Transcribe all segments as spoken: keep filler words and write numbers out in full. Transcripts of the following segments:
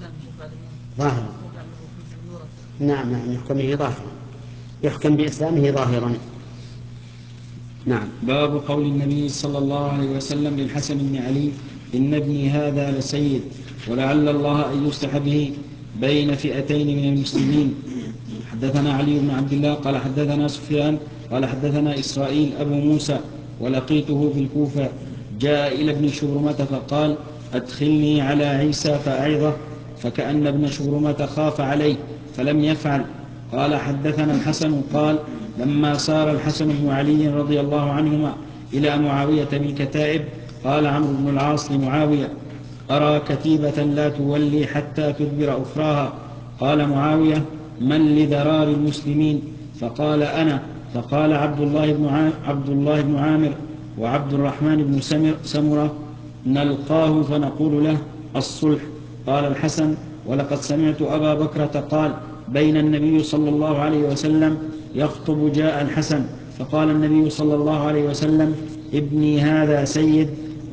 ظاهرا. نعم نعم يحكم به ظاهرا، يحكم بإسلامه ظاهرا. نعم. باب قول النبي صلى الله عليه وسلم للحسن بن علي إن ابني هذا لسيد ولعل الله أن يصلح به بين فئتين من المسلمين. حدثنا علي بن عبد الله قال حدثنا سفيان قال حدثنا إسرائيل أبو موسى ولقيته بالكوفة جاء إلى ابن شبرمة فقال أدخلني على عيسى فأعظه، فكأن ابن شبرمة خاف عليه فلم يفعل. قال حدثنا الحسن قال لما سار الحسن بن علي رضي الله عنهما إلى معاوية بالكتائب قال عمرو بن العاص لمعاوية أرى كتيبة لا تولي حتى تدبر أخراها. قال معاوية من لذرار المسلمين؟ فقال أنا. فقال عبد الله بن عبد الله بن عامر وعبد الرحمن بن سمرة نلقاه فنقول له الصلح. قال الحسن ولقد سمعت أبا بكرة قال بين النبي صلى الله عليه وسلم يخطب جاء الحسن فقال النبي صلى الله عليه وسلم ابني هذا سيد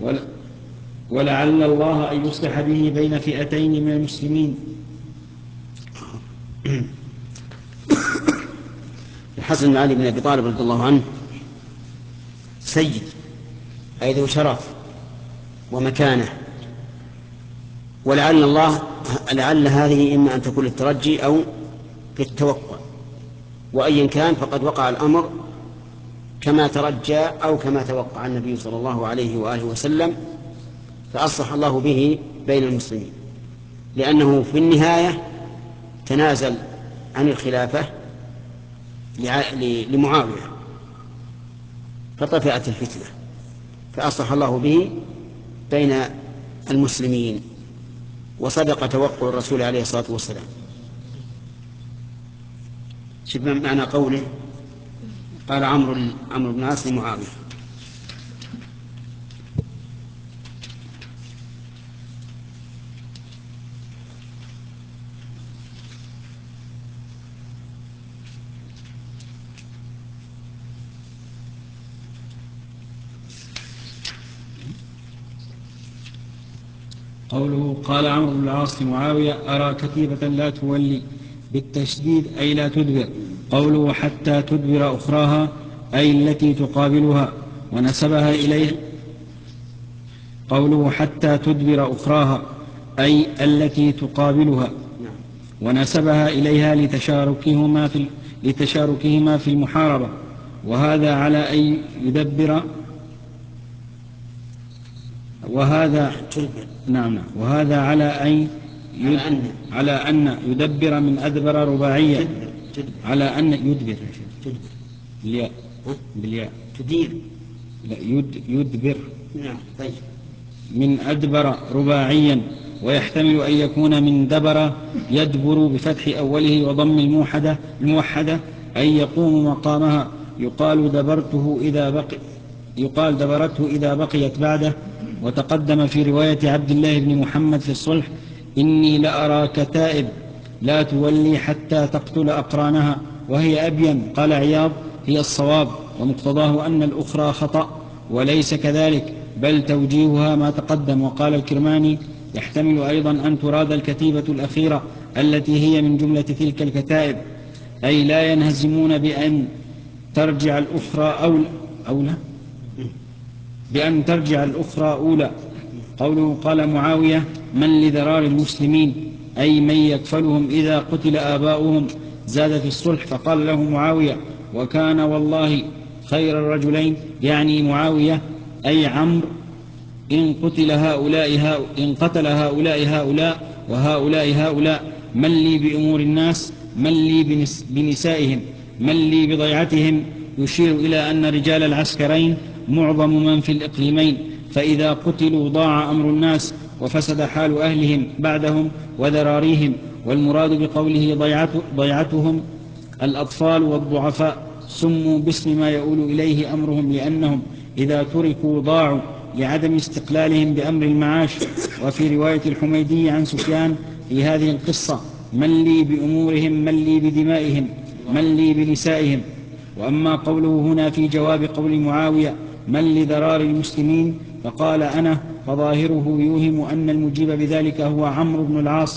ولعل الله أن يصلح به بين فئتين من المسلمين. الحسن بن علي بن أبي طالب رضي الله عنه سيد أي ذو شرف ومكانة، ولعل الله لعل هذه إما أن تكون للترجي أو للتوقع، وأيا كان فقد وقع الأمر كما ترجى أو كما توقع النبي صلى الله عليه وآله وسلم، فأصلح الله به بين المسلمين، لأنه في النهاية تنازل عن الخلافة لمعاوية فطفئت الفتنة، فأصلح الله به بين المسلمين، وصدق توقع الرسول عليه الصلاة والسلام. شوف معنى قوله قال عمرو عمرو بن العاص لمعاوية. قوله قال عمرو بن العاص لمعاوية أرى كتيبة لا تولي بالتشديد أي لا تدبر. قوله حتى تدبر أخراها أي التي تقابلها ونسبها إليه. قوله حتى تدبر أخراها أي التي تقابلها ونسبها إليها لتشاركهما في لتشاركهما في المحاربة، وهذا على أن يدبر وهذا نعم نعم وهذا على أن يد... على أن يدبر من أدبر رباعية على أن يدبر بالياء بالياء تدير لا يد... يدبر نعم طيب من أدبر رباعيا، ويحتمل أن يكون من دبر يدبر بفتح أوله وضم الموحدة الموحدة أي يقوم مقامها. يقال دبرته إذا بقي يقال دبرته إذا بقيت بعده. وتقدم في رواية عبد الله بن محمد في الصلح إني لأرى كتائب لا تولي حتى تقتل أقرانها وهي أبين. قال عياض هي الصواب، ومقتضاه أن الأخرى خطأ وليس كذلك بل توجيهها ما تقدم. وقال الكرماني يحتمل أيضا أن تراد الكتيبة الأخيرة التي هي من جملة تلك الكتائب، أي لا ينهزمون بأن ترجع الأخرى أولى أولى بأن ترجع الأخرى أولى. قوله قال معاوية من لذرار المسلمين أي من يكفلهم إذا قتل آباؤهم. زاد في الصلح فقال له معاوية وكان والله خير الرجلين، يعني معاوية أي عمرو إن قتل هؤلاء هؤلاء إن قتل هؤلاء هؤلاء وهؤلاء هؤلاء من لي بأمور الناس من لي بنس بنسائهم من لي بضيعتهم، يشير إلى أن رجال العسكرين معظم من في الإقليمين، فإذا قتلوا ضاع أمر الناس وفسد حال أهلهم بعدهم وذراريهم. والمراد بقوله ضيعته ضيعتهم الأطفال والضعفاء سموا باسم ما يؤول إليه أمرهم، لأنهم إذا تركوا ضاعوا لعدم استقلالهم بأمر المعاش. وفي رواية الحميدي عن سفيان في هذه القصة من لي بأمورهم من لي بدمائهم من لي بنسائهم. وأما قوله هنا في جواب قول معاوية من لذرار المسلمين فقال أنا، فظاهره يوهم أن المجيب بذلك هو عمرو بن العاص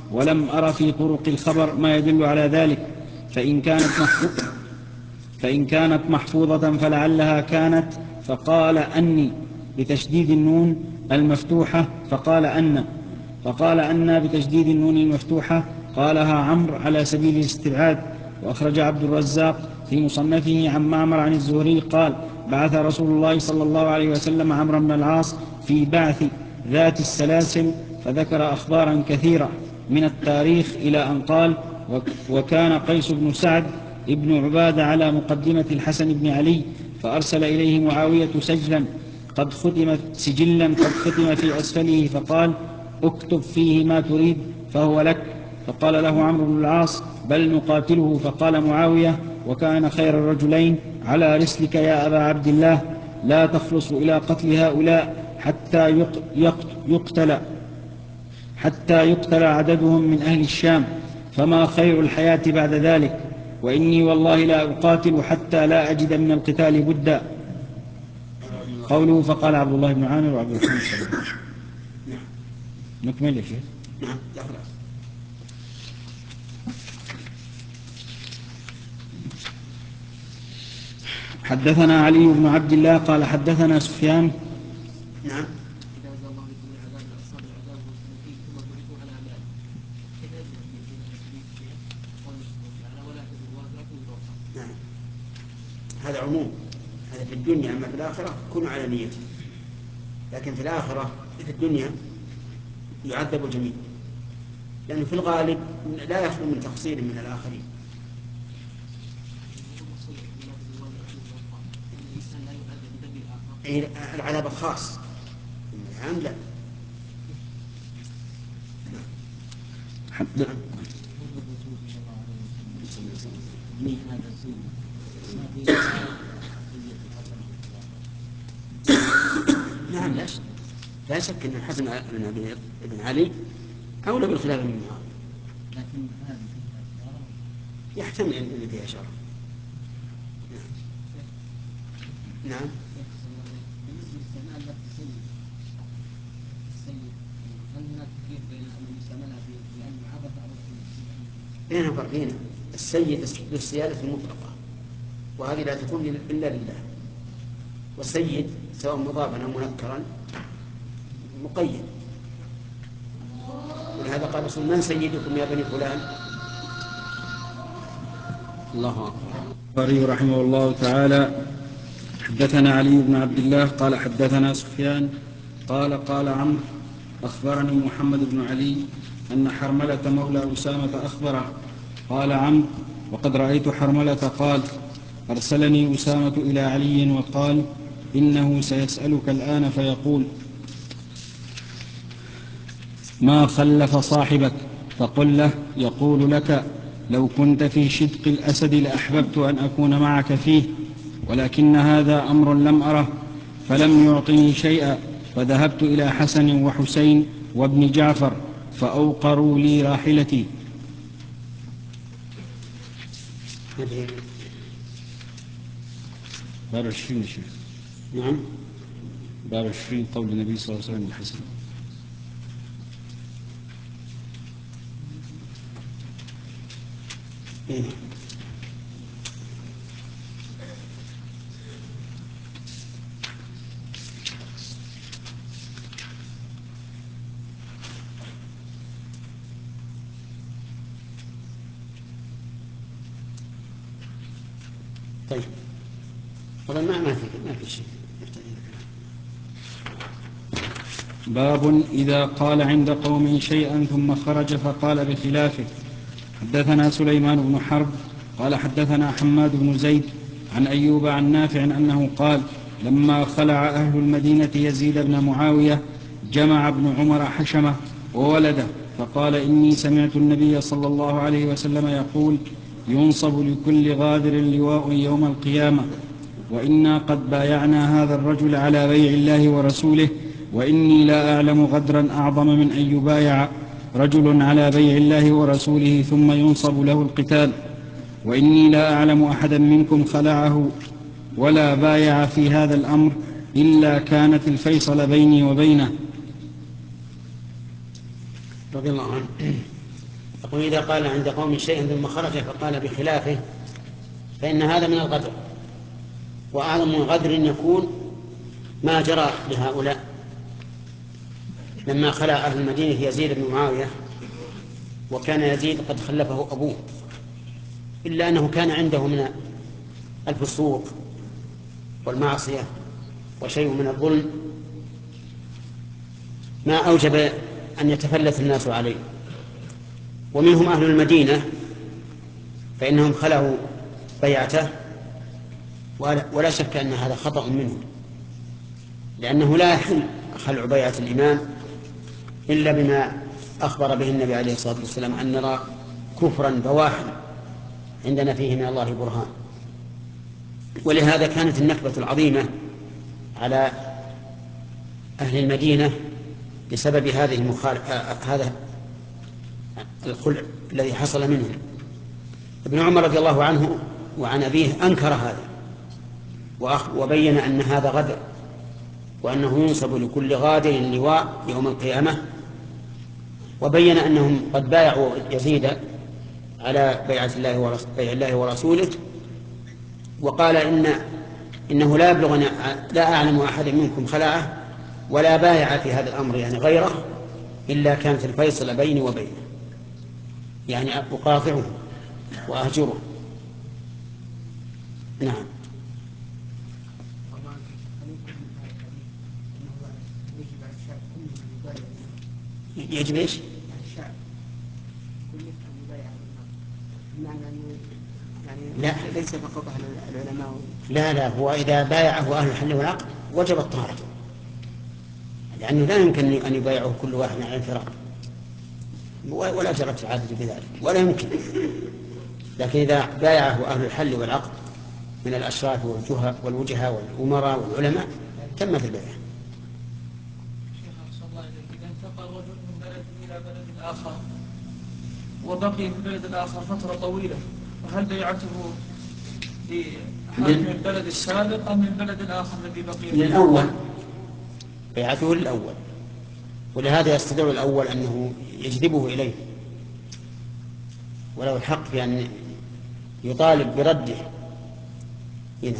ولم أر في طرق الخبر ما يدل على ذلك، فإن كانت محفوظة فإن كانت محفوظة فلعلها كانت فقال أني بتشديد النون المفتوحة فقال أن فقال أن بتشديد النون المفتوحة قالها عمرو على سبيل الاستبعاد. وأخرج عبد الرزاق في مصنفه عن معمر عن الزهري قال بعث رسول الله صلى الله عليه وسلم عمرو بن العاص في بعث ذات السلاسل، فذكر أخبارا كثيرة من التاريخ إلى أن قال وكان قيس بن سعد ابن عبادة على مقدمة الحسن بن علي، فأرسل إليه معاوية سجلا قد ختم سجلا قد ختم في أسفله، فقال اكتب فيه ما تريد فهو لك. فقال له عمرو بن العاص بل نقاتله. فقال معاوية وكان خير الرجلين على رسلك يا أبا عبد الله، لا تخلص إلى قتل هؤلاء حتى يقتل حتى يقتل عددهم من أهل الشام، فما خير الحياة بعد ذلك، وإني والله لا أقاتل حتى لا أجد من القتال بدا. قوله فقال عبد الله بن عامر وعبد الرحمن الصديق. نكمل يا شيخ. نعم. حدثنا علي بن عبد الله قال حدثنا سفيان. نعم. نعم. هذا عموم، هذا في الدنيا، أما في الآخرة كونوا على نيته، لكن في الآخرة في الدنيا يعذب الجميع، لأنه في الغالب لا يخلو من تقصير من الآخرين. العذاب الخاص العام لا. نعم لا شك لا شك أن الحسن بن علي أولى بالخلافة من معاوية، لكن يحتمل أن فيها شر. نعم. بينها فرقين، السيد للسيادة المطلقة وهذه لا تكون إلا لله، والسيد سواء مضافا أو منكرا مقيد، ولهذا قال رسول من سيدكم يا بني فلان. الله أكبر. البخاري رحمه الله تعالى حدثنا علي بن عبد الله قال حدثنا سفيان قال قال عمرو أخبرني محمد بن علي أن حرملة مولى أسامة أخبره. قال عمرو وقد رأيت حرملة قال أرسلني أسامة إلى علي وقال إنه سيسألك الآن فيقول ما خلف صاحبك، فقل له يقول لك لو كنت في شدق الأسد لأحببت أن أكون معك فيه، ولكن هذا أمر لم أره فلم يعطني شيئا، فذهبت إلى حسن وحسين وابن جعفر فأوقروا لي راحلتي. باب عشرين شيخ. نعم. باب عشرين قول النبي صلى الله عليه وسلم الحسن. إيه. طيب والله ما ما في ما في شيء. باب إذا قال عند قومه شيئا ثم خرج فقال بخلافه. حدثنا سليمان بن حرب قال حدثنا حماد بن زيد عن أيوب عن نافع أنه قال لما خلع أهل المدينة يزيد بن معاوية جمع ابن عمر حشمه وولده، فقال إني سمعت النبي صلى الله عليه وسلم يقول ينصب لكل غادر لواء يوم القيامة، وإنا قد بايعنا هذا الرجل على بيع الله ورسوله، وإني لا أعلم غدرا أعظم من أن يبايع رجل على بيع الله ورسوله ثم ينصب له القتال، وإني لا أعلم أحدا منكم خلعه ولا بايع في هذا الأمر إلا كانت الفيصل بيني وبينه. رضي الله عنه. يقول إذا قال عند قوم شيئا ثم خرج فقال بخلافه فإن هذا من الغدر، وأعظم الغدر أن يكون ما جرى لهؤلاء لما خلع أهل المدينة يزيد بن معاوية، وكان يزيد قد خلفه أبوه، إلا أنه كان عنده من الفسوق والمعصية وشيء من الظلم ما أوجب أن يتفلت الناس عليه. ومنهم أهل المدينة فإنهم خلعوا بيعته، ولا شك أن هذا خطأ منهم، لأنه لا يحل خلع بيعة الإمام إلا بما أخبر به النبي عليه الصلاة والسلام أن نرى كفرا بواحا عندنا فيه من الله برهان. ولهذا كانت النكبة العظيمة على أهل المدينة بسبب هذه المخالفة، هذا الخلع الذي حصل منهم. ابن عمر رضي الله عنه وعن أبيه أنكر هذا وبين أن هذا غدر، وأنه ينسب لكل غادر لواء يوم القيامة، وبين أنهم قد بايعوا يزيد على بيعة الله بيع الله ورسوله، وقال إن إنه لا يبلغ لا أعلم أحد منكم خلعه ولا بايع في هذا الأمر يعني غيره إلا كانت الفيصل بيني وبينه، يعني أقاطعه وأهجره. نعم. يجب ايش؟ لا ليس فقط أهل العلماء. لا لا هو إذا بايعه أهل الحل والعقد وجبت طهارته، لأنه لا يمكن أن يبايعه كل واحد على الانفراد، ولا جرت العادة بذلك ولا يمكن. لكن إذا بايعه أهل الحل والعقد من الأشراف والوجهاء والأمراء والعلماء تمت البيعة. شيخ صلى الله عليه وسلم، إذا انتقل رجل من بلد إلى بلد آخر وبقي في البلد الآخر فترة طويلة، فهل بيعته لحاكم البلد السابق أم من البلد الآخر الذي بقي فيه؟ للأول، بيعته للأول، ولهذا يستدعي الأول أنه يجذبه إليه، ولو الحق في أن يطالب برده. هنا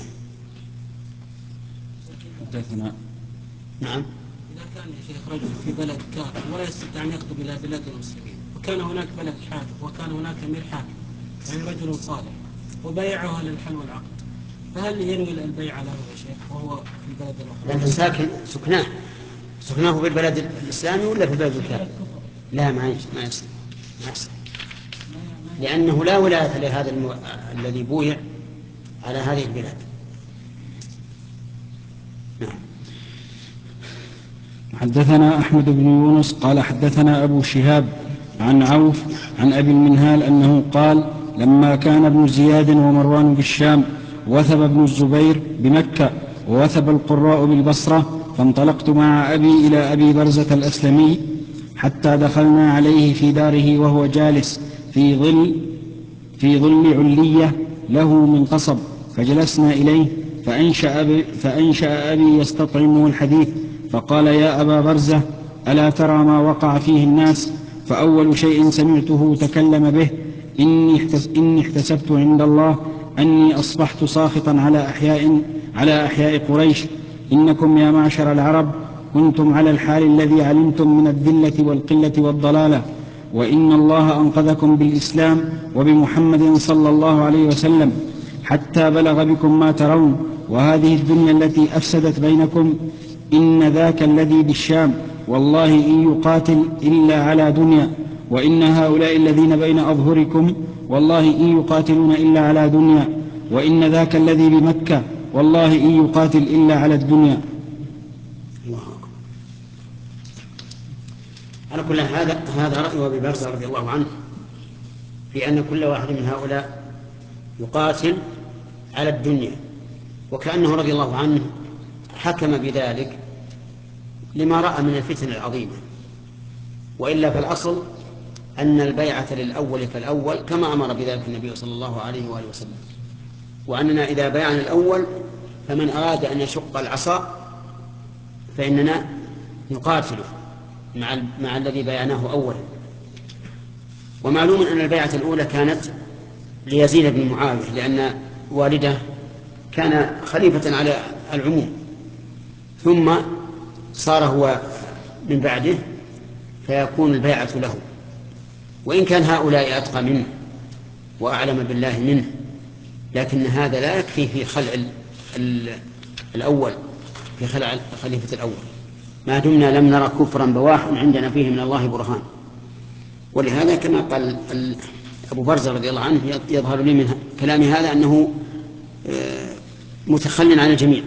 حدثنا. نعم. إذا كان يا شيخ رجل في بلد كافر ولا يستطيع أن يخطب إلى بلاد المسلمين، وكان هناك بلد حاكم وكان هناك أمير حاكم يعني رجل صالح وبيعه للحل والعقد، فهل ينوي البيع له يا شيخ وهو في البلد الأخرى؟ لأنه ساكن سكناه سكناه في البلد الإسلامي ولا في البلد الكافر؟ لا ما يصح ما يصح ما يصح، لأنه لا ولاية لهذا المو... الذي بويع على هذه البلاد. نعم. حدثنا أحمد بن يونس قال حدثنا أبو شهاب عن عوف عن أبي المنهال أنه قال لما كان ابن زياد ومروان بالشام وثب ابن الزبير بمكة ووثب القراء بالبصرة، فانطلقت مع أبي إلى أبي برزة الأسلمي حتى دخلنا عليه في داره وهو جالس في ظل في ظل علية له من قصب، فجلسنا إليه فأنشأ أبي, فأنشأ أبي يستطعمه الحديث، فقال يا أبا برزة ألا ترى ما وقع فيه الناس؟ فأول شيء سمعته تكلم به إني احتسبت عند الله أني أصبحت ساخطا على أحياء, على أحياء قريش، إنكم يا معشر العرب كنتم على الحال الذي علمتم من الذلة والقلة والضلالة، وإن الله أنقذكم بالإسلام وبمحمد صلى الله عليه وسلم حتى بلغ بكم ما ترون، وهذه الدنيا التي أفسدت بينكم إن ذاك الذي بالشام والله إن يقاتل إلا على دنيا، وإن هؤلاء الذين بين أظهركم والله إن يقاتلون إلا على دنيا، وإن ذاك الذي بمكة والله إن يقاتل إلا على الدنيا. على كل هذا هذا رأي أبي برزة رضي الله عنه في أن كل واحد من هؤلاء يقاتل على الدنيا، وكأنه رضي الله عنه حكم بذلك لما رأى من الفتن العظيمة، وإلا فالأصل أن البيعة للأول فالأول كما أمر بذلك النبي صلى الله عليه وآله وسلم، وأننا إذا بايعنا الأول فمن أراد أن يشق العصا فإننا نقاتله مع, مع الذي بايعناه أولا. ومعلوم أن البيعة الأولى كانت ليزيد بن معاوية، لأن والده كان خليفة على العموم، ثم صار هو من بعده فيكون البيعة له. وإن كان هؤلاء أتقى منه وأعلم بالله منه، لكن هذا لا يكفي في خلع الأول، في خلع الخليفة الأول، ما دمنا لم نرى كفرا بواحا عندنا فيه من الله برهان. ولهذا كما قال أبو برزة رضي الله عنه: يظهر لي من كلام هذا أنه متخل عن الجميع،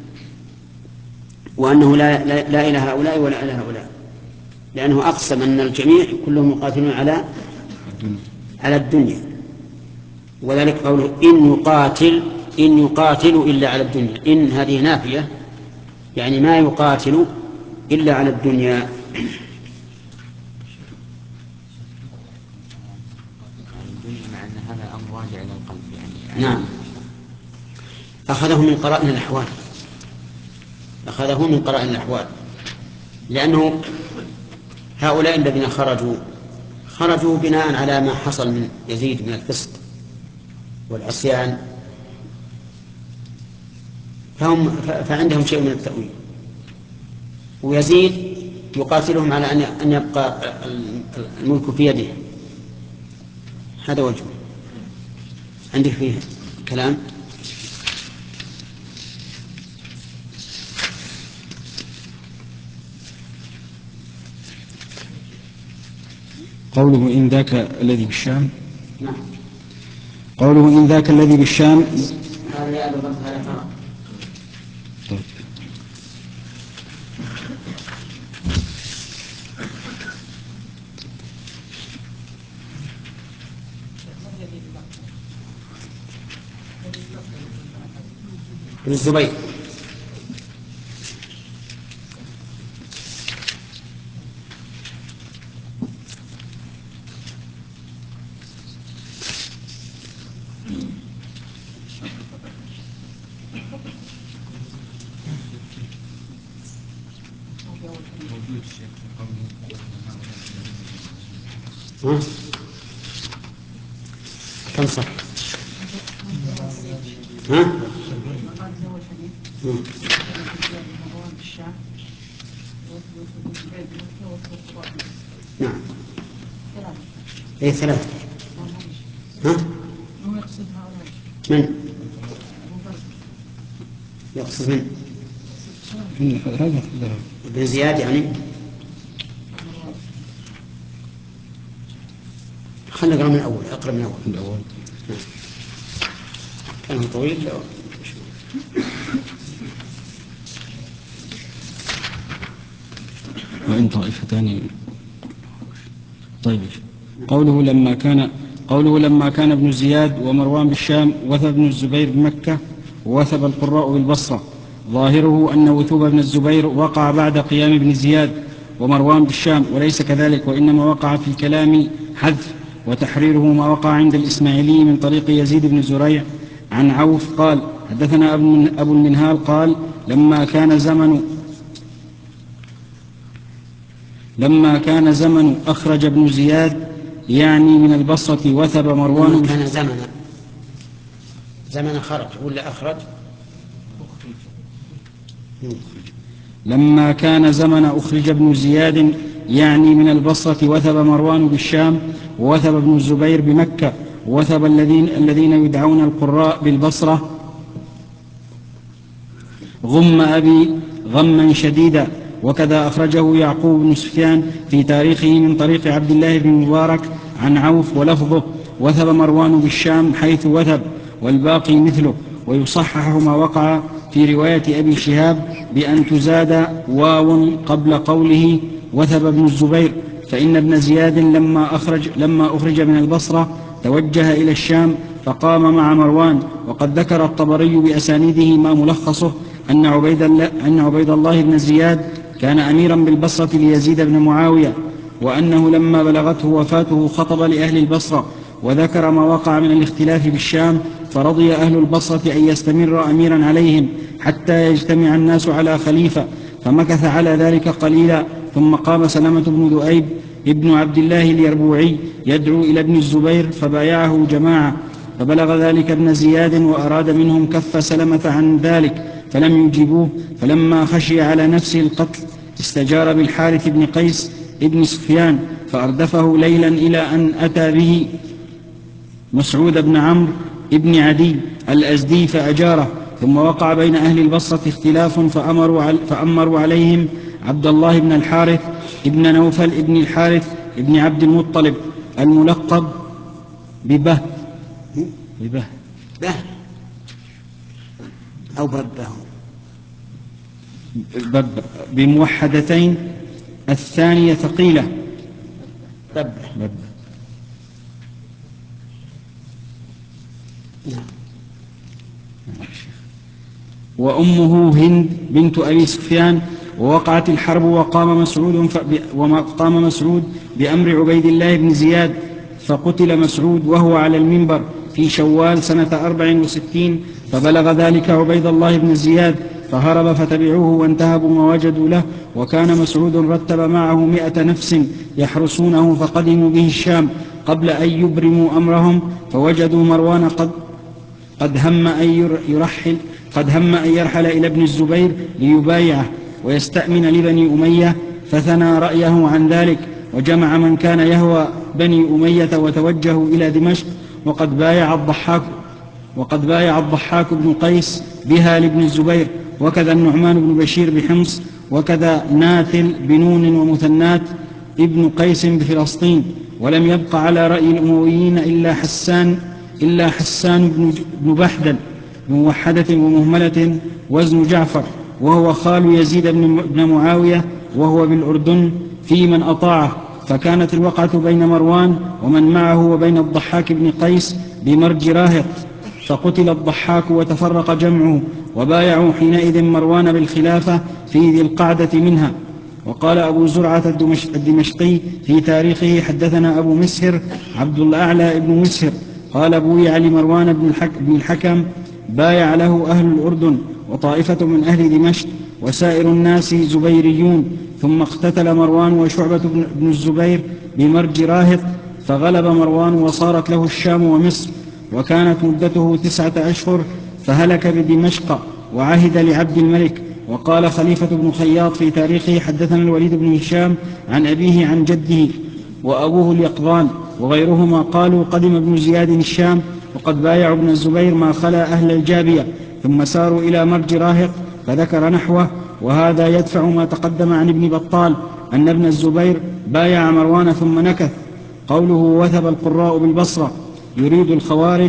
وأنه لا, لا, لا إلى هؤلاء ولا إلى هؤلاء، لأنه أقسم أن الجميع كلهم مقاتلون على على الدنيا. وذلك قوله: إن يقاتل إن يقاتل إلا على الدنيا. إن هذه نافية، يعني ما يقاتل إلا على الدنيا. مع أن هذا أمر راجع إلى القلب يعني. نعم، أخذه من قرائن الأحوال، أخذه من قرائن الأحوال، لأنه هؤلاء الذين خرجوا خرجوا بناء على ما حصل من يزيد من الفسق والعصيان، فهم فعندهم شيء من التأويل، ويزيد يقاتلهم على أن يبقى الملك في يده. هذا وجهه. عندك فيه كلام؟ قوله إن ذاك الذي بالشام. نعم. قوله إن ذاك الذي بالشام. هذا يا أبو بكر هذا فرق. طيب. ابن الزبير. ها؟ كم صح؟ ها؟ نعم. ايه ثلاثة. ها؟ من؟ يقصد من؟ هذا ابن زياد يعني. خلنا نقرأ من الأول، أقرأ من الأول. الأول كان طويل. وإن طائفتان. طيب. قوله لما كان قوله لما كان ابن زياد ومروان بالشام وثب ابن الزبير بمكة ووثب القراء بالبصرة، ظاهره أن وثوب ابن الزبير وقع بعد قيام ابن زياد ومروان بالشام، وليس كذلك، وإنما وقع في الكلام حذف، وتحريره ما وقع عند الإسماعيلي من طريق يزيد بن زريع عن عوف قال: حدثنا أبو المنهال قال: لما كان زمن لما كان زمن أخرج ابن زياد يعني من البصرة وثب مروان. لما كان زمن زمن خرج ولا أخرج؟ لما كان زمن أخرج ابن زياد يعني من البصرة وثب مروان بالشام ووثب ابن الزبير بمكة ووثب الذين, الذين يدعون القراء بالبصرة غم أبي غما شديدا. وكذا أخرجه يعقوب بن سفيان في تاريخه من طريق عبد الله بن مبارك عن عوف ولفظه: وثب مروان بالشام حيث وثب، والباقي مثله. ويصحح ما وقع في رواية أبي شهاب بأن تزاد واو قبل قوله وثب ابن الزبير، فإن ابن زياد لما أخرج, لما أخرج من البصرة توجه إلى الشام فقام مع مروان. وقد ذكر الطبري بأسانيده ما ملخصه أن عبيد الله, أن عبيد الله بن زياد كان أميرا بالبصرة ليزيد بن معاوية، وأنه لما بلغته وفاته خطب لأهل البصرة، وذكر ما وقع من الاختلاف بالشام، فرضي أهل البصرة أن يستمر أميرا عليهم حتى يجتمع الناس على خليفة، فمكث على ذلك قليلا، ثم قام سلمة بن ذؤيب ابن عبد الله اليربوعي يدعو إلى ابن الزبير فبايعه جماعة، فبلغ ذلك ابن زياد وأراد منهم كف سلمة عن ذلك فلم يجيبوه، فلما خشي على نفسه القتل استجار بالحارث بن قيس ابن سفيان فأردفه ليلا إلى أن أتى به مسعود بن عمرو ابن عدي الأزدي فأجاره، ثم وقع بين أهل البصرة اختلاف فأمروا, عل فأمروا عليهم عبد الله بن الحارث ابن نوفل ابن الحارث ابن عبد المطلب الملقب ببه ببه به أو ببه بب بموحدتين الثانية ثقيلة ببه بب. وأمه هند بنت أبي سفيان. ووقعت الحرب وقام مسعود, وقام مسعود بأمر عبيد الله بن زياد فقتل مسعود وهو على المنبر في شوال سنة أربع وستين، فبلغ ذلك عبيد الله بن زياد فهرب فتبعوه وانتهبوا ما وجدوا له، وكان مسعود رتب معه مئة نفس يحرسونه فقدموا به الشام قبل أن يبرموا أمرهم، فوجدوا مروان قد, قد هم أن يرحل قد هم أن يرحل إلى ابن الزبير ليبايعه ويستأمن لبني أمية، فثنى رأيه عن ذلك وجمع من كان يهوى بني أمية وتوجهوا إلى دمشق، وقد بايع الضحاك وقد بايع الضحاك بن قيس بها لابن الزبير، وكذا النعمان بن بشير بحمص، وكذا ناثل بنون ومثنات ابن قيس بفلسطين. ولم يبق على رأي الأمويين إلا حسان إلا حسان بن بحدل بموحدة ومهملة وزن جعفر، وهو خال يزيد بن معاوية وهو بالأردن في من أطاعه، فكانت الوقعة بين مروان ومن معه وبين الضحاك بن قيس بمرج راهط، فقتل الضحاك وتفرق جمعه، وبايعوا حينئذ مروان بالخلافة في ذي القعدة منها. وقال أبو زرعة الدمشقي في تاريخه حدثنا أبو مسهر عبد الأعلى بن مسهر قال بويع لمروان بن الحكم بايع له أهل الأردن وطائفة من أهل دمشق وسائر الناس زبيريون، ثم اقتتل مروان وشعبة بن الزبير بمرج راهط، فغلب مروان وصارت له الشام ومصر، وكانت مدته تسعة أشهر، فهلك بدمشق وعهد لعبد الملك. وقال خليفة بن خياط في تاريخه حدثنا الوليد بن هشام عن أبيه عن جده وأبوه اليقظان وغيرهما قالوا قدم ابن زياد الشام وقد بايعوا ابن الزبير ما خلا أهل الجابية، ثم ساروا إلى مرج راهط فذكر نحوه، وهذا يدفع ما تقدم عن ابن بطال أن ابن الزبير بايع مروان ثم نكث. قوله وثب القراء بالبصرة يريد الخوارج،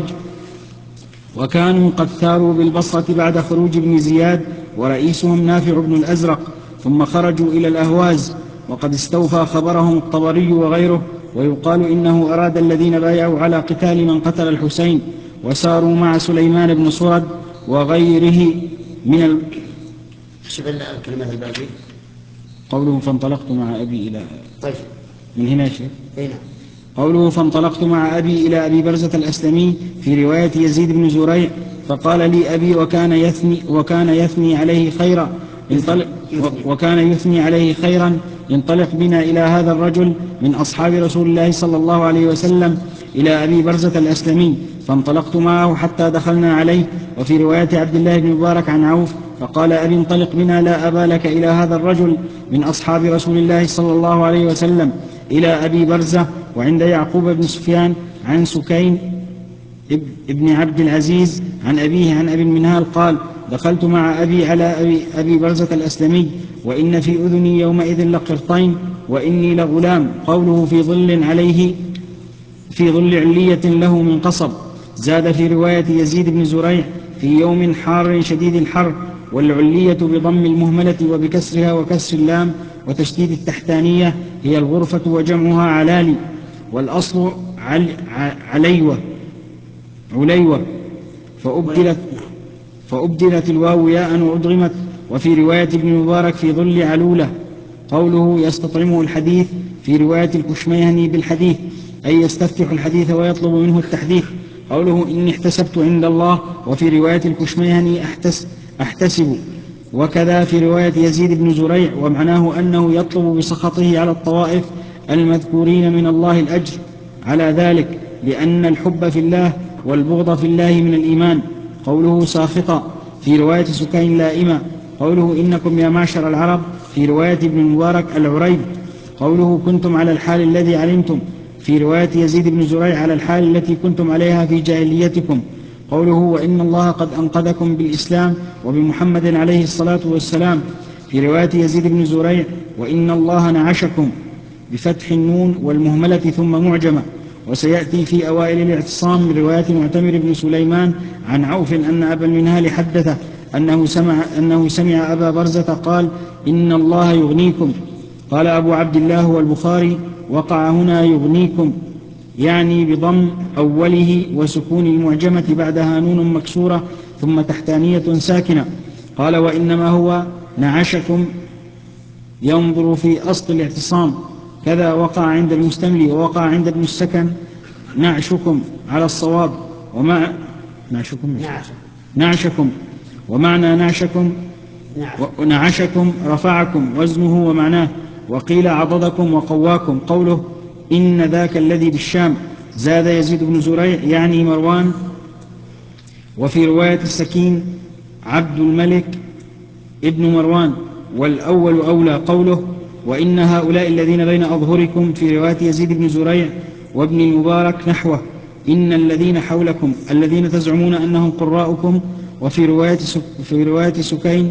وكانوا قد ثاروا بالبصرة بعد خروج ابن زياد ورئيسهم نافع بن الأزرق، ثم خرجوا إلى الأهواز، وقد استوفى خبرهم الطبري وغيره. ويقال إنه أراد الذين بايعوا على قتال من قتل الحسين، وساروا مع سليمان بن صرد وغيره من ال... شوف الكلمات الباقية. قوله فانطلقت مع أبي إلى طيب من هنا شيء هنا قوله فانطلقت مع أبي إلى أبي برزة الأسلمي في رواية يزيد بن زريع فقال لي أبي وكان يثني, وكان يثني عليه خيرا انطلق وكان يثني عليه خيرا انطلق بنا إلى هذا الرجل من أصحاب رسول الله صلى الله عليه وسلم إلى أبي برزة الأسلمي، فانطلقت معه حتى دخلنا عليه. وفي رواية عبد الله بن مبارك عن عوف فقال أبي انطلق بنا لا أبا لك إلى هذا الرجل من أصحاب رسول الله صلى الله عليه وسلم إلى أبي برزة. وعند يعقوب بن سفيان عن سكين ابن عبد العزيز عن أبيه عن أبي المنهال قال دخلت مع أبي على أبي, أبي برزة الأسلمي وإن في أذني يومئذ لقرطين وإني لغلام. قوله في ظل عليه في ظل علية له من قصب. زاد في رواية يزيد بن زريع في يوم حار شديد الحر، والعلية بضم المهملة وبكسرها وكسر اللام وتشديد التحتانية هي الغرفة وجمعها علالي، والأصل عل عليوة عليوة فأبدلت, فأبدلت الواو ياء وأدغمت. وفي رواية ابن مبارك في ظل علولة. قوله يستطعمه الحديث في رواية الكشميهني بالحديث أي يستفتح الحديث ويطلب منه التحديث. قوله إني احتسبت عند الله. وفي رواية الكشميهني أحتس أحتسب. وكذا في رواية يزيد بن زريع ومعناه أنه يطلب بسخطه على الطوائف المذكورين من الله الأجر على ذلك، لأن الحب في الله والبغض في الله من الإيمان. قوله ساخطا في رواية سكين لائمة. قوله إنكم يا معشر العرب في رواية ابن المبارك العريب. قوله كنتم على الحال الذي علمتم في رواية يزيد بن زريع على الحال التي كنتم عليها في جاهليتكم. قوله وإن الله قد أنقذكم بالإسلام وبمحمد عليه الصلاة والسلام في رواية يزيد بن زريع وإن الله نعشكم بفتح النون والمهملة ثم معجمة. وسيأتي في أوائل الاعتصام من رواية معتمر بن سليمان عن عوف أن أبا المنهال حدثه أنه سمع, أنه سمع أبا برزة قال إن الله يغنيكم. قال أبو عبد الله والبخاري وقع هنا يغنيكم يعني بضم أوله وسكون المعجمة بعدها نون مكسورة ثم تحتانية ساكنة. قال وإنما هو نعشكم ينظر في أصل الاعتصام، كذا وقع عند المستملي ووقع عند ابن السكن نعشكم على الصواب. ومع نعشكم نعشكم ومعنى نعشكم ونعشكم رفعكم وزنه ومعناه. وقيل عضدكم وقواكم. قوله إن ذاك الذي بالشام زاد يزيد بن زريع يعني مروان. وفي رواية السكين عبد الملك ابن مروان والأول أولى. قوله وإن هؤلاء الذين بين أظهركم في رواية يزيد بن زريع وابن المبارك نحوه إن الذين حولكم الذين تزعمون أنهم قراءكم. وفي رواية, سك في رواية سكين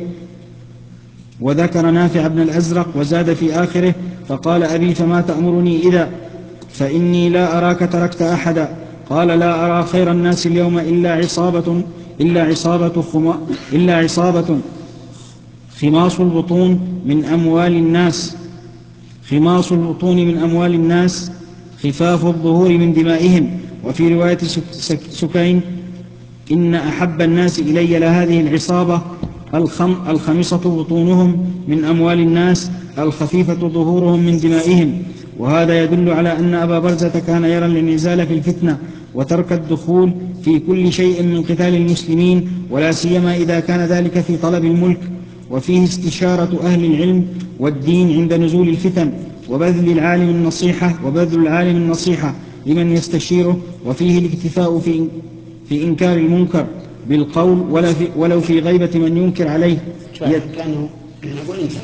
وذكر نافع بن الأزرق وزاد في آخره فقال أبي فما تأمرني إذا فإني لا أراك تركت أحدا. قال لا أرى خير الناس اليوم إلا عصابة إلا عصابة خما إلا عصابة خماص البطون من أموال الناس خماص البطون من أموال الناس خفاف الظهور من دمائهم. وفي رواية سكين إن أحب الناس إلي لهذه العصابة الخم الخمصة بطونهم من أموال الناس الخفيفة ظهورهم من دمائهم. وهذا يدل على أن أبا برزة كان يرى الانعزال في الفتنة وترك الدخول في كل شيء من قتال المسلمين ولا سيما إذا كان ذلك في طلب الملك. وفيه استشارة أهل العلم والدين عند نزول الفتن وبذل العالم النصيحة وبذل العالم النصيحة لمن يستشيره. وفيه الاكتفاء في, في إنكار المنكر بالقول ولا في ولو في غيبة من ينكر عليه. كأنه نقول انت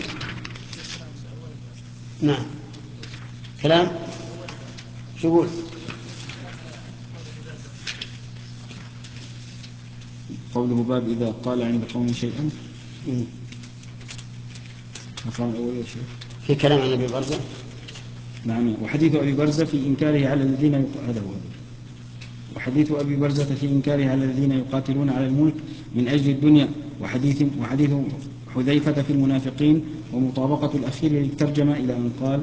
نعم كلام شو يقول قوله باب إذا قال عند قوم شيئا مقام الأول يا شيخ في كلام عن أبي برزة. نعم. وحديث أبي برزة في إنكاره على الذين هذا وحديث أبي برزة في إنكاره على الذين يقاتلون على الملك من أجل الدنيا. وحديث وحديث حذيفة في المنافقين ومطابقة الأخير للترجمة إلى أن قال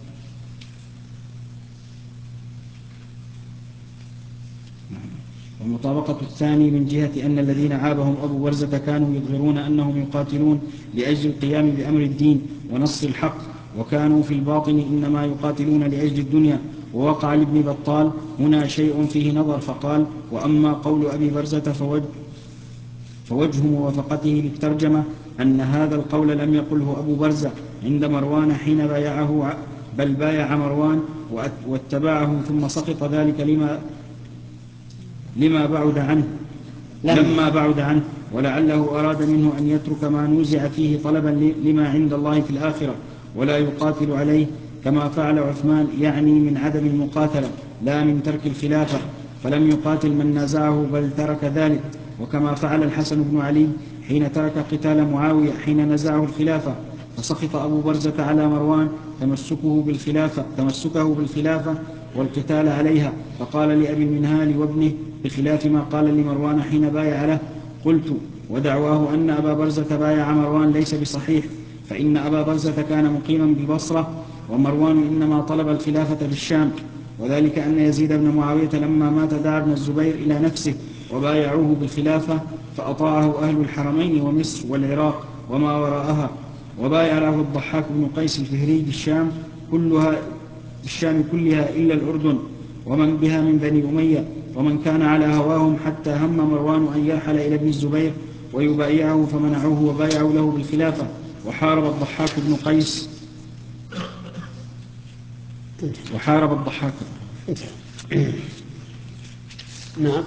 ومطابقة الثاني من جهة أن الذين عابهم أبو برزة كانوا يظهرون أنهم يقاتلون لأجل القيام بأمر الدين ونص الحق وكانوا في الباطن إنما يقاتلون لأجل الدنيا. ووقع لابن بطال هنا شيء فيه نظر فقال وأما قول أبي برزة فوجه, فوجه موافقته للترجمة أن هذا القول لم يقله أبو برزة عند مروان حين بايعه بل بايع مروان واتبعه ثم سقط ذلك لما لما بعد عنه لما بعد عنه ولعله أراد منه أن يترك ما نوزع فيه طلبا لما عند الله في الآخرة ولا يقاتل عليه كما فعل عثمان يعني من عدم المقاتلة لا من ترك الخلافة فلم يقاتل من نازعه بل ترك ذلك. وكما فعل الحسن بن علي حين ترك قتال معاوية حين نزعه الخلافة فسخط أبو برزة على مروان تمسكه بالخلافة, تمسكه بالخلافة والقتال عليها فقال لأبي المنهال وابنه بخلاف ما قال لمروان حين بايع له. قلت ودعواه أن أبا برزة بايع مروان ليس بصحيح فإن أبا برزة كان مقيما بالبصرة ومروان إنما طلب الخلافة بالشام وذلك أن يزيد بن معاوية لما مات دعا ابن الزبير إلى نفسه وبايعوه بالخلافة فأطاعه أهل الحرمين ومصر والعراق وما وراءها وبايع له الضحاك بن قيس الفهري بالشام كلها الشام كلها إلا الأردن ومن بها من بني أمية ومن كان على هواهم حتى هم مروان أن يرحل إلى ابن الزبير ويبايعه فمنعوه وبايعوا له بالخلافة وحارب الضحاك بن قيس وحارب الضحاك. انتهى. نعم.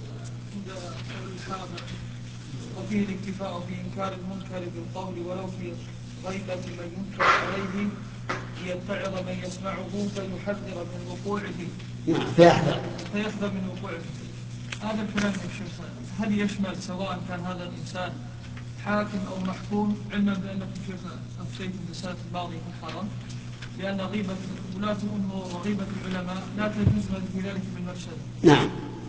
وفيه الاكتفاء في إنكار المنكر بالقول ولو في غيبة من ينكر عليه ليتعظ من يسمعه فيحذر من وقوعه. نعم فيحذر فيحذر من وقوعه. هذا الكلام يا شيخ هل يشمل سواء كان هذا الإنسان حاكم أو محكوم، علما بأنكم شيخ أفتيتم بالسنة الماضية في الحرم لأن غيبة ولاة الأمور وغيبة العلماء لا تجوز في ذلك بالمفسدة. نعم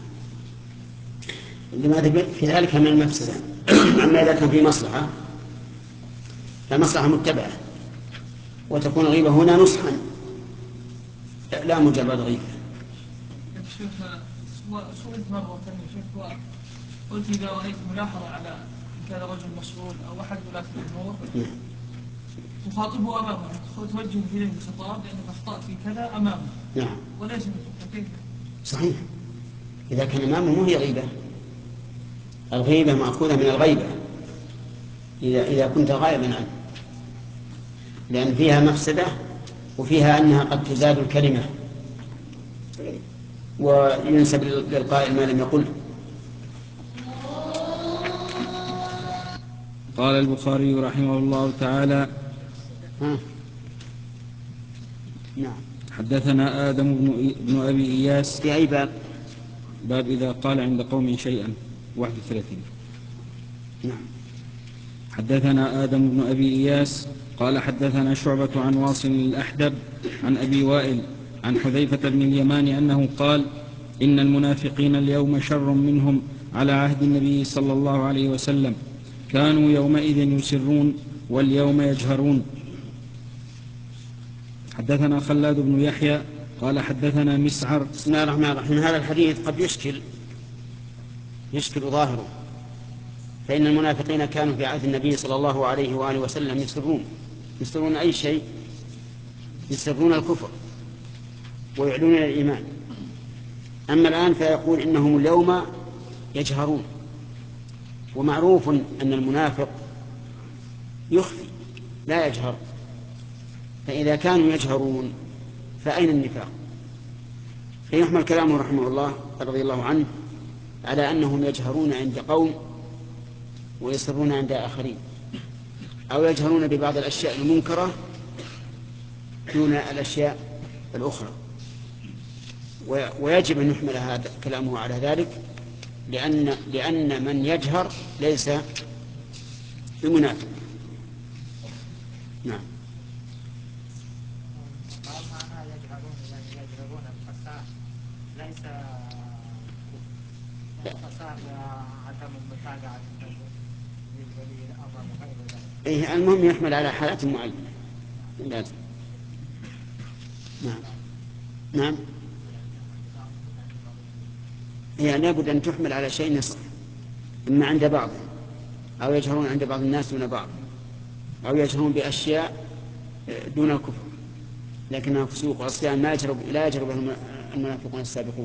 لماذا في ذلك من المفسدة. أما إذا كان في مصلحة فمصلحة متبعة وتكون الغيبة هنا نصحا لا مجرد غيبة. شيخ سئلت مرة شيخ قلت إذا رأيت ملاحظة على إن كان رجل مسؤول أو أحد ولاة الأمور تخاطبه أمامه توجه إليه الخطاب لأنك أخطأت في كذا أمامه. نعم وليس كيف؟ صحيح إذا كان أمامه مو هي غيبة. الغيبة مأخوذة من الغيبة إذا إذا كنت غائبا عنه، لأن فيها مفسدة وفيها أنها قد تزاد الكلمة وينسب للقائل ما لم يقل. قال البخاري رحمه الله تعالى: ها. نعم. حدثنا آدم بن, بن أبي إياس. في أي باب؟ باب إذا قال عند قوم شيئا واحد وثلاثين. نعم. حدثنا آدم بن أبي إياس قال حدثنا شعبة عن واصل الأحدب عن أبي وائل عن حذيفة بن اليمان أنه قال: إن المنافقين اليوم شر منهم على عهد النبي صلى الله عليه وسلم، كانوا يومئذ يسرون واليوم يجهرون. حدثنا خلاد بن يحيى قال حدثنا مسعر. بسم الله الرحمن الرحيم. هذا الحديث قد يشكل يشكل ظاهره، فإن المنافقين كانوا في عهد النبي صلى الله عليه وآله وسلم يسرون يسرون أي شيء، يسرون الكفر ويعلنون الإيمان. أما الآن فيقول إنهم اليوم يجهرون، ومعروف أن المنافق يخفي لا يجهر، فإذا كانوا يجهرون فأين النفاق؟ فيحمل كلامه رحمه الله رضي الله عنه على أنهم يجهرون عند قوم ويسرون عند آخرين، أو يجهرون ببعض الأشياء المنكرة دون الأشياء الأخرى. ويجب أن يحمل هذا كلامه على ذلك، لأن لأن من يجهر ليس بمنافق. نعم. قال معناها يجهرون يعني يجهرون الفساد ليس الفساد عدم المتابعة للولي الأمر وغير ذلك. إيه المهم يحمل على حالات معينة لازم. نعم. نعم. يعني لابد أن تحمل على شيء يصح، إما عند بعض أو يجهرون عند بعض الناس دون بعض، أو يجهرون بأشياء دون الكفر لكنها فسوق وعصيان ما يجهر لا يجهر بهم المنافقون السابقون.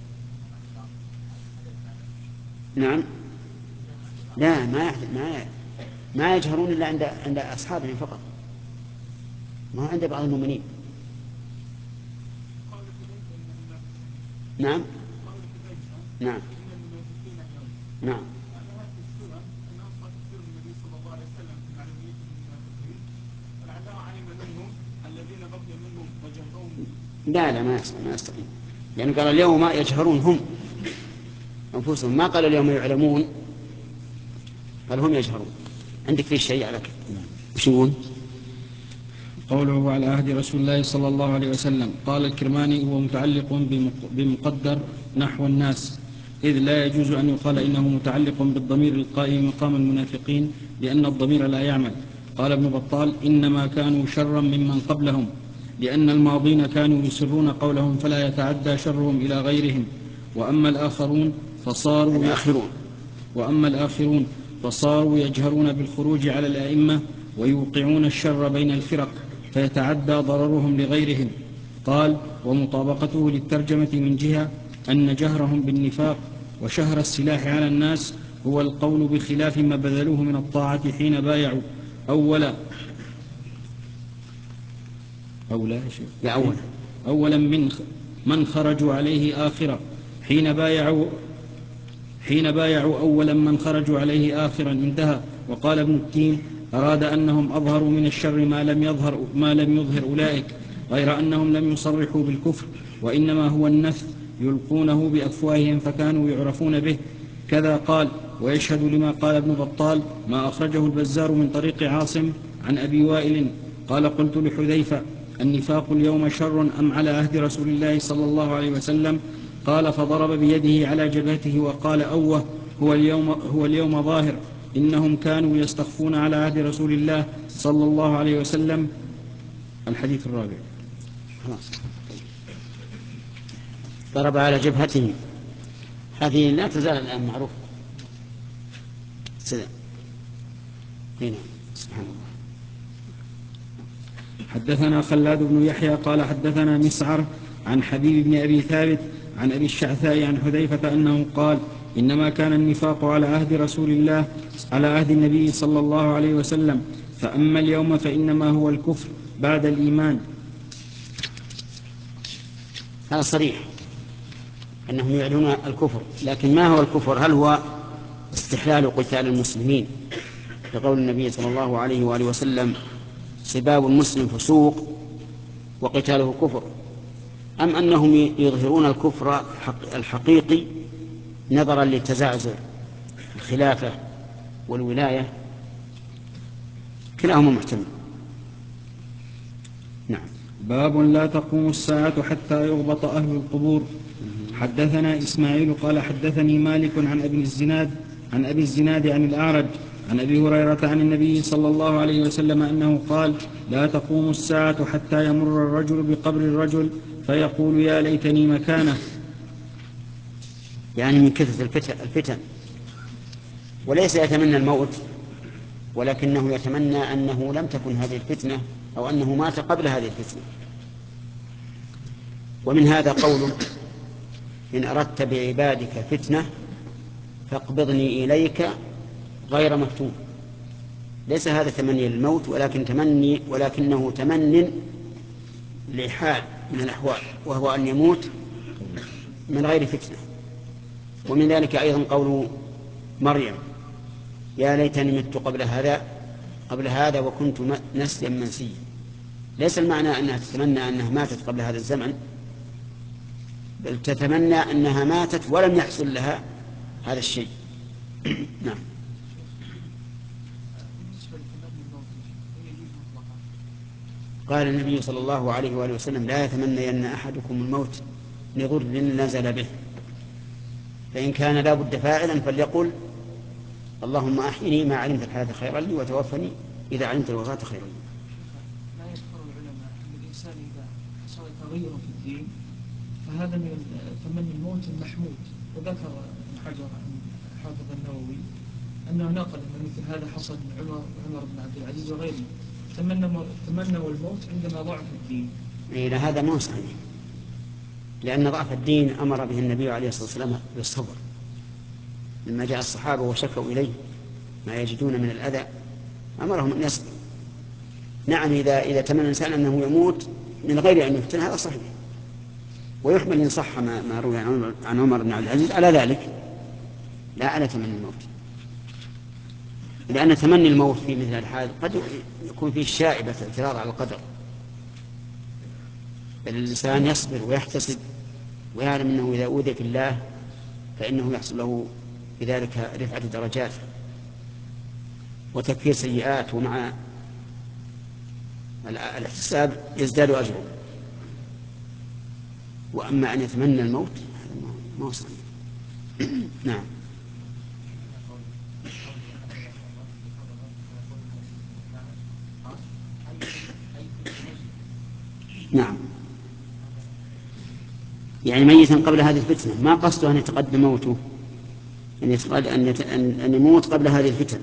نعم. لا ما ما ما يجهرون إلا عند عند أصحابهم فقط، ما عند بعض المؤمنين. نعم. نعم. نعم. لا لا ما ما يستطيع، لأنه يعني قال اليوم يجهرون هم أنفسهم، ما قال اليوم يعلمون، قال هم يجهرون. عندك في شيء على كده وش يقول؟ قوله على عهد رسول الله صلى الله عليه وسلم. قال الكرماني: هو متعلق بمقدر نحو الناس، إذ لا يجوز أن يقال إنه متعلق بالضمير القائم مقام المنافقين لأن الضمير لا يعمل. قال ابن بطال: إنما كانوا شرا ممن قبلهم، لأن الماضين كانوا يسرون قولهم فلا يتعدى شرهم إلى غيرهم، وأما الآخرون فصاروا الآخرون وأما الآخرون فصاروا يجهرون بالخروج على الأئمة ويوقعون الشر بين الفرق فيتعدى ضررهم لغيرهم. قال: ومطابقته للترجمة من جهة أن جهرهم بالنفاق وشهر السلاح على الناس هو القول بخلاف ما بذلوه من الطاعة حين بايعوا أولا أولا يا أولا أولا من من خرجوا عليه آخرا حين بايعوا حين بايعوا أولا من خرجوا عليه آخرا انتهى. وقال ابن التين أراد أنهم أظهروا من الشر ما لم يظهر ما لم يظهر أولئك، غير أنهم لم يصرحوا بالكفر، وإنما هو النفث يلقونه بأفواههم فكانوا يعرفون به. كذا قال. ويشهد لما قال ابن بطال ما أخرجه البزار من طريق عاصم عن أبي وائل قال قلت لحذيفة النفاق اليوم شر أم على عهد رسول الله صلى الله عليه وسلم؟ قال فضرب بيده على جبهته وقال أوه هو اليوم, هو اليوم ظاهر، إنهم كانوا يستخفون على عهد رسول الله صلى الله عليه وسلم. الحديث الرابع. ضرب على جبهته، هذه لا تزال الآن معروفة. سلام. هنا سبحان الله. حدثنا خلاد بن يحيى قال حدثنا مسعر عن حبيب بن أبي ثابت عن أبي الشعثاء عن حذيفة أنه قال إنما كان النفاق على عهد رسول الله على عهد النبي صلى الله عليه وسلم، فأما اليوم فإنما هو الكفر بعد الإيمان. هذا صريح أنهم يعلنون الكفر، لكن ما هو الكفر؟ هل هو استحلال قتال المسلمين لقول النبي صلى الله عليه وآله وسلم سباب المسلم فسوق وقتاله كفر، أم أنهم يظهرون الكفر الحقيقي نظرا لتزعزع الخلافة والولاية؟ كلاهما محتمل. نعم. باب لا تقوم الساعة حتى يغبط أهل القبور. حدثنا إسماعيل قال حدثني مالك عن أبي الزناد عن أبي الزناد عن الأعرج عن أبي هريرة عن النبي صلى الله عليه وسلم أنه قال لا تقوم الساعة حتى يمر الرجل بقبر الرجل فيقول يا ليتني مكانه، يعني من كثرة الفتن، وليس يتمنى الموت، ولكنه يتمنى أنه لم تكن هذه الفتنة أو أنه مات قبل هذه الفتنة. ومن هذا قوله إن أردت بعبادك فتنة فاقبضني إليك غير مفتون. ليس هذا تمني للموت، ولكن تمني ولكنه تمن لحال من الأحوال، وهو أن يموت من غير فتنة. ومن ذلك أيضا قول مريم يا ليتني مت قبل هذا قبل هذا وكنت نسيا منسيا. ليس المعنى أنها تتمنى أنها ماتت قبل هذا الزمن، بل تتمنى أنها ماتت ولم يحصل لها هذا الشيء. نعم. قال النبي صلى الله عليه وآله وسلم لا يتمنى أن أحدكم الموت لضر نزل به، فإن كان لا بد فاعلا فليقل اللهم أحيني ما علمت الحياة خيرا لي وتوفني إذا علمت الوفاة خيرا لي. لا يذكر العلماء أن الإنسان إذا حصل تغير في الدين فهذا من تمني الموت المحمود. وذكر ابن حجر عن حافظ النووي أنه نقل أن مثل هذا حصل من عمر عمر بن عبد العزيز وغيره، تمنوا الموت عندما ضعف الدين. إلى هذا ما هو صحيح، لأن ضعف الدين أمر به النبي عليه الصلاة والسلام بالصبر لما جاء الصحابة وشكوا إليه ما يجدون من الأذى أمرهم أن يصبر. نعم إذا إذا تمنى الإنسان أنه يموت من غير أن يفتن هذا صحيح، ويحمل إن صح ما, ما روي عن عمر بن عبد العزيز على ذلك، لا على تمني الموت، لأن تمني الموت في مثل الحال قد يكون فيه شائبة اعتراض على القدر، بل الإنسان يصبر ويحتسب ويعلم أنه إذا أوذي في الله فإنه يحصل له بذلك رفعة درجات وتكفير سيئات، ومع الاحتساب يزداد أجره. وأما أن يتمنى الموت هذا ما هو صحيح. نعم. نعم، يعني ميتا قبل هذه الفتنة، ما قصده أن يتقدم موته، أن يتقد أن, يت... أن... أن يموت قبل هذه الفتن.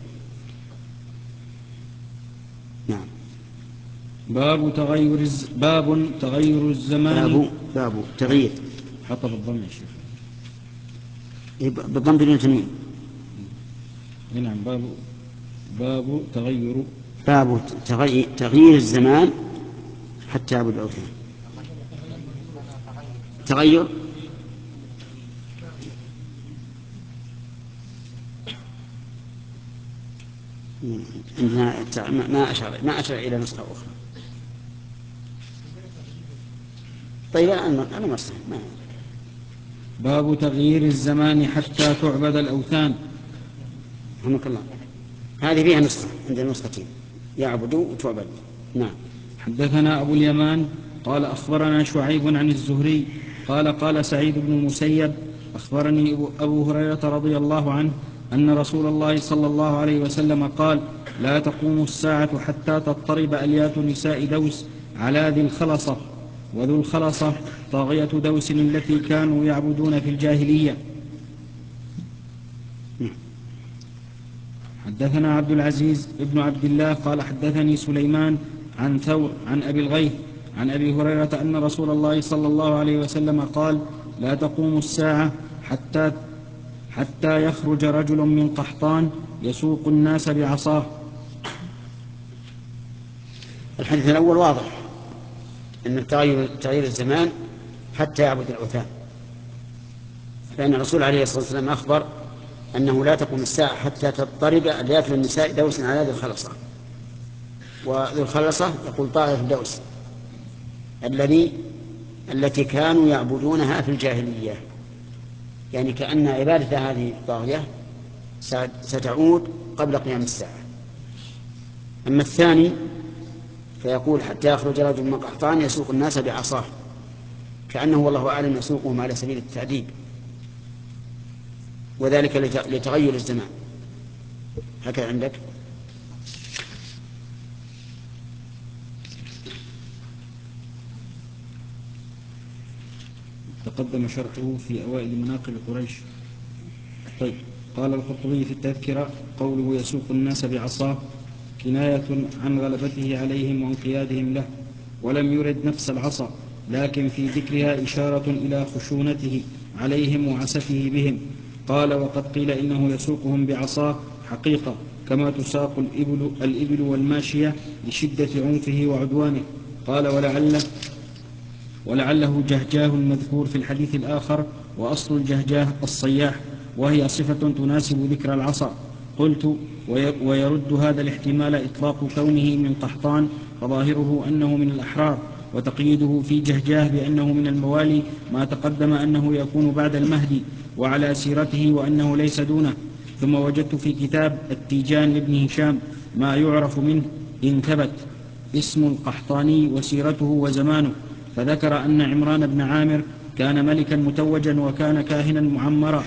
نعم. باب تغير الز... باب تغير الزمان. باب باب تغيير حط بالضم يا شيخ. بالضم بدون تنوين. نعم. باب باب تغير باب تغيير, تغيير الزمان حتى يعبد الأوثان. تغير عندنا ما أشار ما أشار إلى نسخة أخرى. طيب أنا أنا مرسل ما باب تغيير الزمان حتى تعبد الأوثان. رحمك الله. هذه فيها نسخة عندنا نسختين يعبدوا وتعبد. نعم. حدثنا أبو اليمان قال أخبرنا شعيب عن الزهري قال قال سعيد بن المسيب أخبرني أبو هريرة رضي الله عنه أن رسول الله صلى الله عليه وسلم قال لا تقوم الساعة حتى تضطرب أليات نساء دوس على ذي الخلصة، وذو الخلصة طاغية دوس التي كانوا يعبدون في الجاهلية. حدثنا عبد العزيز ابن عبد الله قال حدثني سليمان عن ثور عن أبي الغيث عن أبي هريرة أن رسول الله صلى الله عليه وسلم قال لا تقوم الساعة حتى حتى يخرج رجل من قحطان يسوق الناس بعصاه. الحديث الأول واضح أن تغير تغيير الزمان حتى يعبد الأوثان، فإن الرسول عليه الصلاة والسلام أخبر أنه لا تقوم الساعة حتى تضطرب أليات النساء دوس على ذي الخلصة، وذو الخلصة يقول طائف الدوس الذي التي كانوا يعبدونها في الجاهلية، يعني كأن عبادة هذه الطاغية ستعود قبل قيام الساعة. أما الثاني فيقول حتى يخرج رجل من قحطان يسوق الناس بعصاه، كأنه والله أعلم يسوقهم على سبيل التعذيب، وذلك لتغير الزمان. هكذا عندك. تقدم شرحه في أوائل مناقب قريش. طيب. قال القرطبي في التذكرة قوله يسوق الناس بعصاه كناية عن غلبته عليهم وانقيادهم له، ولم يرد نفس العصا، لكن في ذكرها إشارة إلى خشونته عليهم وعسفه بهم. قال وقد قيل إنه يسوقهم بعصاه حقيقة كما تساق الإبل, الإبل والماشية لشدة عنفه وعدوانه. قال ولعله ولعله جهجاه المذكور في الحديث الآخر، وأصل الجهجاه الصياح، وهي صفة تناسب ذكر العصا. قلت ويرد هذا الاحتمال إطلاق كونه من قحطان فظاهره أنه من الأحرار، وتقييده في جهجاه بأنه من الموالي ما تقدم أنه يكون بعد المهدي وعلى سيرته وأنه ليس دونه. ثم وجدت في كتاب التيجان لابن هشام ما يعرف منه إن ثبت اسم القحطاني وسيرته وزمانه، فذكر أن عمران بن عامر كان ملكا متوجا وكان كاهنا معمرا،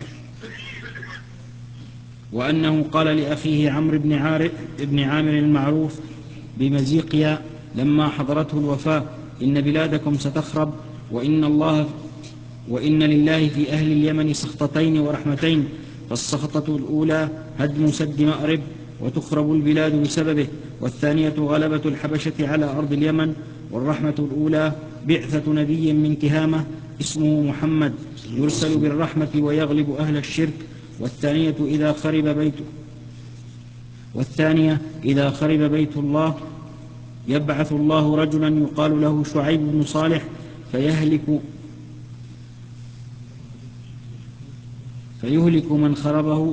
وأنه قال لأخيه عمرو بن عامر بن عامر المعروف بمزيقيا لما حضرته الوفاة إن بلادكم ستخرب، وإن الله وإن لله في أهل اليمن سخطتين ورحمتين، فالسخطة الأولى هدم سد مأرب وتخرب البلاد بسببه، والثانية غلبة الحبشة على أرض اليمن، والرحمة الأولى بعثة نبي من تهامة اسمه محمد يرسل بالرحمة ويغلب أهل الشرك، والثانية إذا خرب بيت والثانية إذا خرب بيت الله يبعث الله رجلا يقال له شعيب بن صالح فيهلك فيهلك من خربه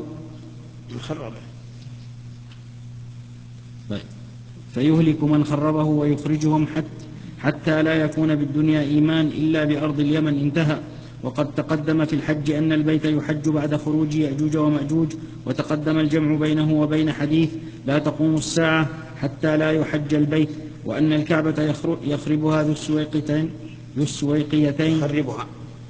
فيهلك من خربه ويخرجهم حتى حتى لا يكون بالدنيا إيمان إلا بأرض اليمن. انتهى. وقد تقدم في الحج أن البيت يحج بعد خروج يأجوج ومأجوج، وتقدم الجمع بينه وبين حديث لا تقوم الساعة حتى لا يحج البيت، وأن الكعبة يخربها ذو السويقتين ذو السويقيتين يخربها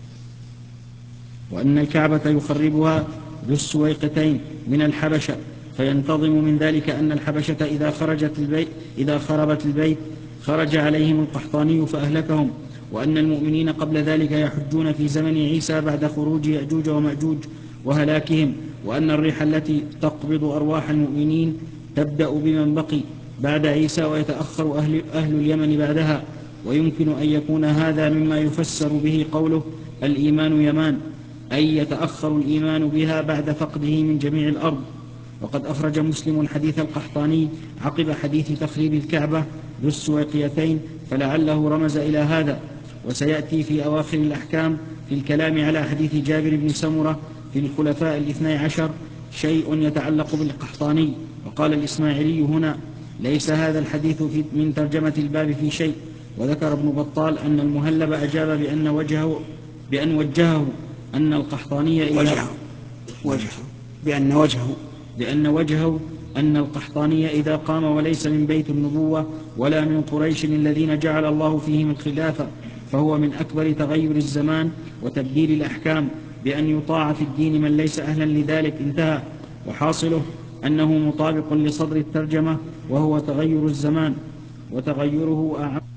وأن الكعبة يخربها ذو السويقتين من الحبشة، فينتظم من ذلك أن الحبشة إذا خرجت البيت إذا خربت البيت خرج عليهم القحطاني فأهلكهم، وأن المؤمنين قبل ذلك يحجون في زمن عيسى بعد خروج يأجوج ومأجوج وهلاكهم، وأن الريح التي تقبض أرواح المؤمنين تبدأ بمن بقي بعد عيسى ويتأخر أهل, أهل اليمن بعدها. ويمكن أن يكون هذا مما يفسر به قوله الإيمان يمان، أي يتأخر الإيمان بها بعد فقده من جميع الأرض. وقد أخرج مسلم حديث القحطاني عقب حديث تخريب الكعبة ذو السويقيتين، فلعله رمز إلى هذا. وسيأتي في أواخر الأحكام في الكلام على حديث جابر بن سمرة في الخلفاء الاثني عشر شيء يتعلق بالقحطاني. وقال الإسماعيلي هنا: ليس هذا الحديث في من ترجمة الباب في شيء. وذكر ابن بطال أن المهلب أجاب بأن وجهه بأن وجهه أن القحطاني وجهه وجهه بأن وجهه لأن وجهه أن القحطاني إذا قام وليس من بيت النبوة ولا من قريش الذين جعل الله فيهم الخلافة فهو من أكبر تغير الزمان وتبديل الأحكام بأن يطاع في الدين من ليس أهلا لذلك. انتهى. وحاصله أنه مطابق لصدر الترجمة وهو تغير الزمان، وتغيره أعم